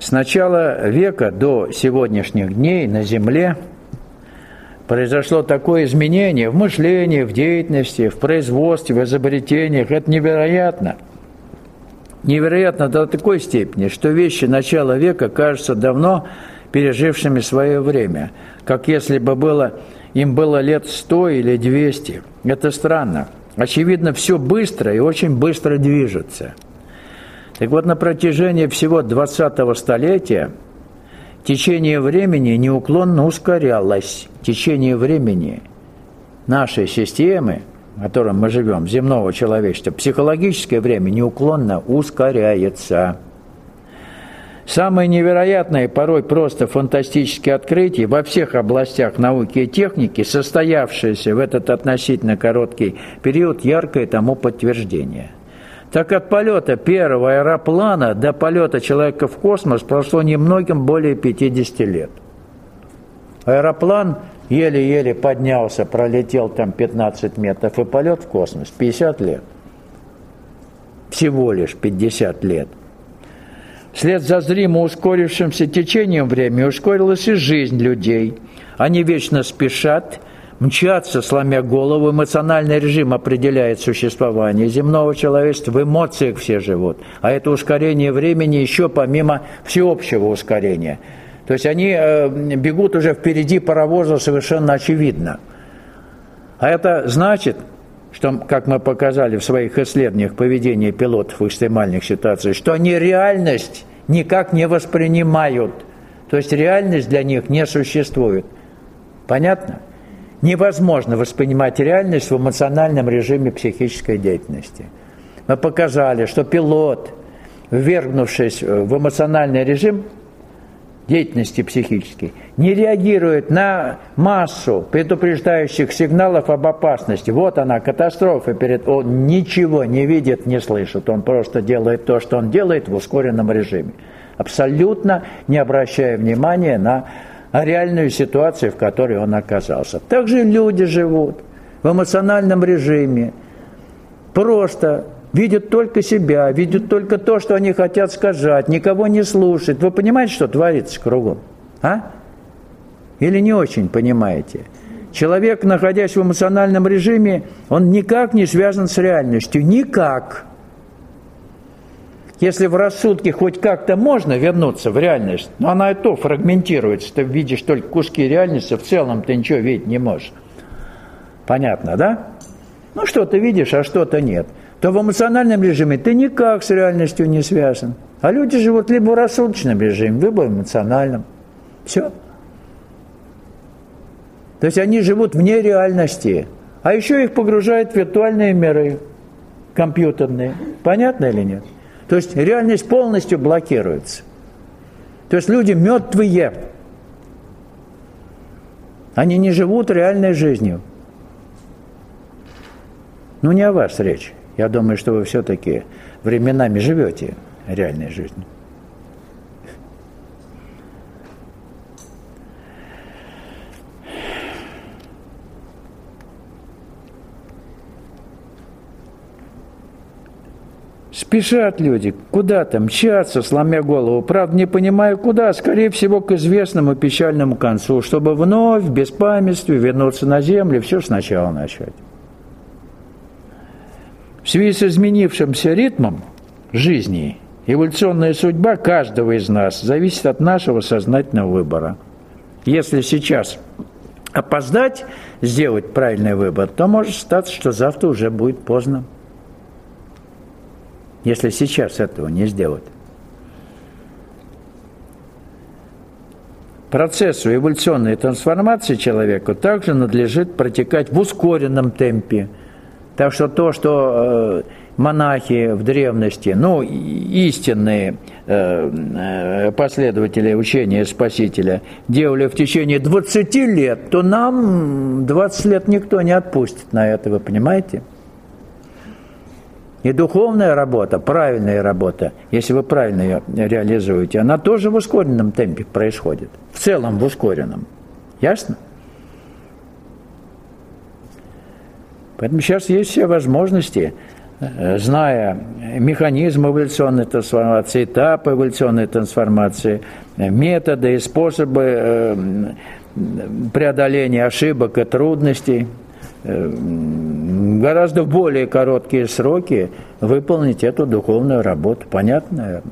С начала века до сегодняшних дней на Земле произошло такое изменение в мышлении, в деятельности, в производстве, в изобретениях. Это невероятно. Невероятно до такой степени, что вещи начала века кажутся давно пережившими свое время, как если бы им было лет 100 или 200. Это странно. Очевидно, все быстро и очень быстро движется. Так вот, на протяжении всего 20-го столетия течение времени неуклонно ускорялось. Течение времени нашей системы, в которой мы живем, земного человечества, психологическое время неуклонно ускоряется. Самые невероятные, порой просто фантастические открытия во всех областях науки и техники, состоявшиеся в этот относительно короткий период, яркое тому подтверждение. Так от полета первого аэроплана до полета человека в космос прошло немногим более 50 лет. Аэроплан еле-еле поднялся, пролетел там 15 метров, и полет в космос 50 лет. Всего лишь 50 лет. Вслед за зримо ускорившимся течением времени ускорилась и жизнь людей. Они вечно спешат, мчатся, сломя голову. Эмоциональный режим определяет существование земного человечества. В эмоциях все живут. А это ускорение времени еще помимо всеобщего ускорения. То есть они бегут уже впереди паровоза совершенно очевидно. А это значит, что, как мы показали в своих исследованиях поведения пилотов в экстремальных ситуациях, что они реальность никак не воспринимают. То есть реальность для них не существует. Понятно? Невозможно воспринимать реальность в эмоциональном режиме психической деятельности. Мы показали, что пилот, ввергнувшись в эмоциональный режим деятельности психической, не реагирует на массу предупреждающих сигналов об опасности. Вот она, катастрофа. Он ничего не видит, не слышит. Он просто делает то, что он делает в ускоренном режиме. Абсолютно не обращая внимания на реальную ситуацию, в которой он оказался. Так же люди живут в эмоциональном режиме. Просто видят только себя, видят только то, что они хотят сказать, никого не слушают. Вы понимаете, что творится кругом? А? Или не очень понимаете? Человек, находясь в эмоциональном режиме, он никак не связан с реальностью. Никак. Если в рассудке хоть как-то можно вернуться в реальность, но она и то фрагментируется, ты видишь только куски реальности, в целом ты ничего видеть не можешь. Понятно, да? Ну, что-то видишь, а что-то нет. То в эмоциональном режиме ты никак с реальностью не связан. А люди живут либо в рассудочном режиме, либо в эмоциональном. Все. То есть они живут вне реальности. А еще их погружают в виртуальные миры, компьютерные. Понятно или нет? То есть реальность полностью блокируется. То есть люди мертвые. Они не живут реальной жизнью. Ну, не о вас речь. Я думаю, что вы все-таки временами живете реальной жизнью. Спешат люди, куда-то мчатся, сломя голову. Правда, не понимая куда, скорее всего, к известному печальному концу, чтобы вновь в беспамятстве вернуться на землю, все сначала начать. В связи с изменившимся ритмом жизни, эволюционная судьба каждого из нас зависит от нашего сознательного выбора. Если сейчас опоздать, сделать правильный выбор, то может статься, что завтра уже будет поздно. Если сейчас этого не сделать. Процессу эволюционной трансформации человеку также надлежит протекать в ускоренном темпе. Так что то, что монахи в древности, ну, истинные последователи учения Спасителя делали в течение 20 лет, то нам 20 лет никто не отпустит на это, вы понимаете? И духовная работа, правильная работа, если вы правильно ее реализуете, она тоже в ускоренном темпе происходит. В целом в ускоренном. Ясно? Поэтому сейчас есть все возможности зная механизм эволюционной трансформации, этапы эволюционной трансформации, методы и способы преодоления ошибок и трудностей, гораздо более короткие сроки выполнить эту духовную работу. Понятно, наверное?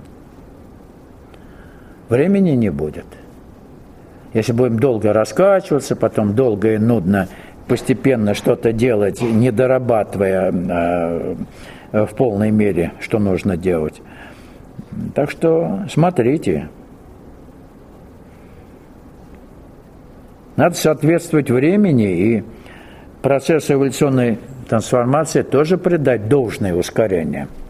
Времени не будет. Если будем долго раскачиваться, потом долго и нудно постепенно что-то делать, не дорабатывая в полной мере, что нужно делать. Так что смотрите. Надо соответствовать времени, и процессу эволюционной трансформации тоже придать должное ускорение.